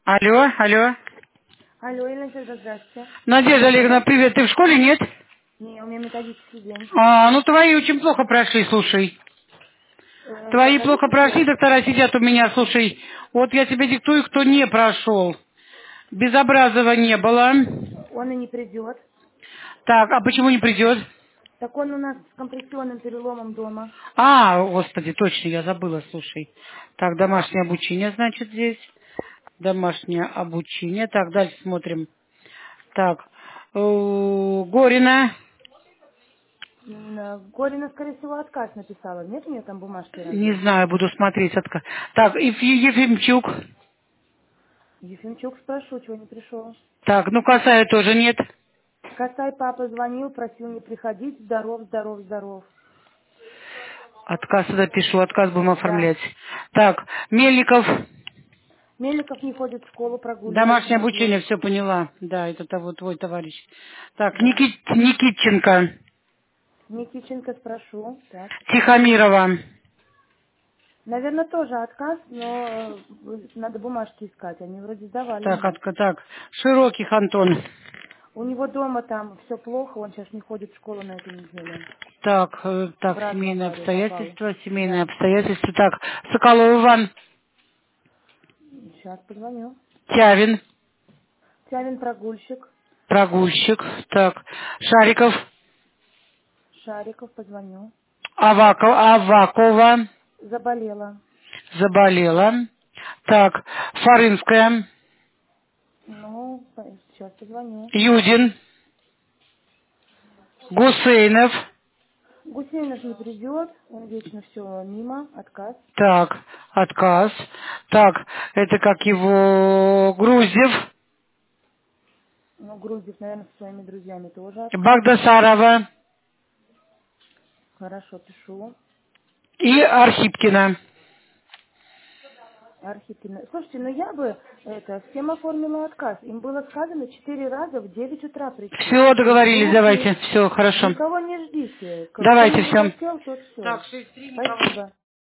Алло, алло. Алло, Елена Федоровна, здравствуйте. Надежда Олеговна, привет. Ты в школе, нет? Не, у меня методический день. Ну твои очень плохо прошли, слушай. Твои плохо прошли, Методический? доктора сидят у меня, слушай. Вот я тебе диктую, кто не прошел. Безобразова не было. Он и не придет. Так, а почему не придет? Так он у нас с компрессионным переломом дома. Господи, точно, я забыла, слушай. Так, домашнее обучение, значит, здесь. Домашнее обучение. Так, дальше смотрим. Так, Горина. Горина, скорее всего, отказ написала. Нет у нее там бумажки Не разве? знаю, буду смотреть. Так, Ефимчук. Ефимчук спрошу, чего не пришел. Так, ну Касая тоже нет. Косай папа звонил, просил не приходить. Здоров, здоров, здоров. Отказ сюда пишу, отказ будем Да. оформлять. Так, Мельников. Мельников не ходит в школу, прогуливается Домашнее на обучение, дворе. все поняла. Да, это того твой товарищ. Так, Да. Никитченко. Никиченко спрошу. Так. Тихомирова. Наверное, тоже отказ, но надо бумажки искать. Они вроде сдавали у Так, нас. так, Широких Антон. У него дома там все плохо, он сейчас не ходит в школу на этой неделе. Так, Брат в семейные аварию попал. обстоятельства, семейные Да. обстоятельства. Так, Соколов Иван. Сейчас позвоню. Тявин. Тявин прогульщик. Прогульщик. Так, Шариков. Шариков позвоню. Авакова. Заболела. Заболела. Так, Фарынская. Ну, сейчас позвоню. Юдин. Гусейнов. Гусейнов не придет, он вечно все мимо, отказ. Так, отказ. Так, это как его Груздев. Ну, Груздев, наверное, со своими друзьями тоже отказ. Багдасарова Хорошо, пишу. и Архипкина. Архипкина. Слушайте, ну я бы всем оформила отказ. Им было сказано 4 раза в 9 утра прийти. Все, То есть договорились, глупые. давайте. Все, хорошо. Никого не ждите. Кто Давайте, не все. захотел, тот все. Так, 6-3, никого. Спасибо.